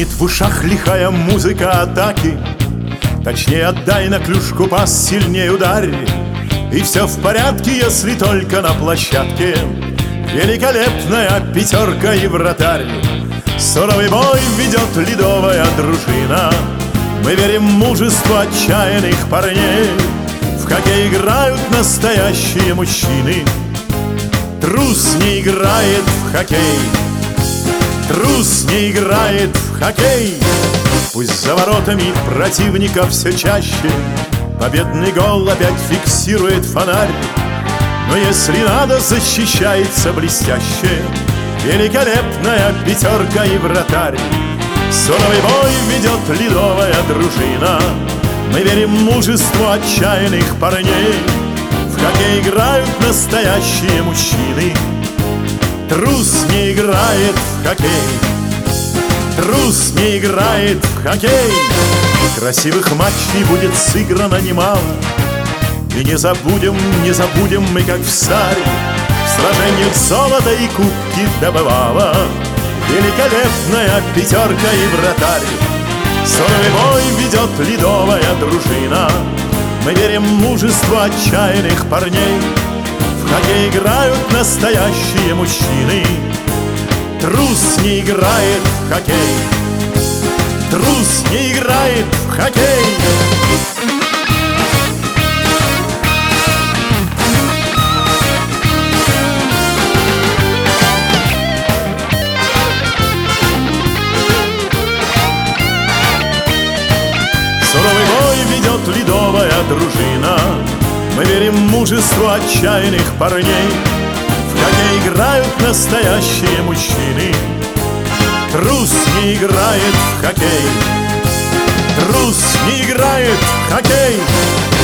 Звенит в ушах лихая музыка атаки. Точнее отдай на клюшку пас, сильнее ударь. И все в порядке, если только на площадке великолепная пятерка и вратарь. Суровый бой ведет ледовая дружина. Мы верим в мужество отчаянных парней. В хоккей играют настоящие мужчины. Трус не играет в хоккей. Трус не играет в хоккей. Пусть за воротами противника все чаще победный гол опять фиксирует фонарь. Но если надо, защищается блестяще великолепная пятерка и вратарь. Суровый бой ведет ледовая дружина. Мы верим в мужество отчаянных парней. В хоккей играют настоящие мужчины. Трус не играет в хоккей. Трус не играет в хоккей. Красивых матчей будет сыграно немало. И не забудем мы, как в Саре, в сражениях золото и кубки добывала великолепная пятерка и вратарь. Суровый бой ведет ледовая дружина. Мы верим в мужество отчаянных парней. В хоккей играют настоящие мужчины. Трус не играет в хоккей. Трус не играет в хоккей. Суровый бой ведет ледовая дружина. Мы верим в мужество отчаянных парней. В хоккей играют настоящие мужчины. Трус не играет в хоккей. Трус не играет в хоккей.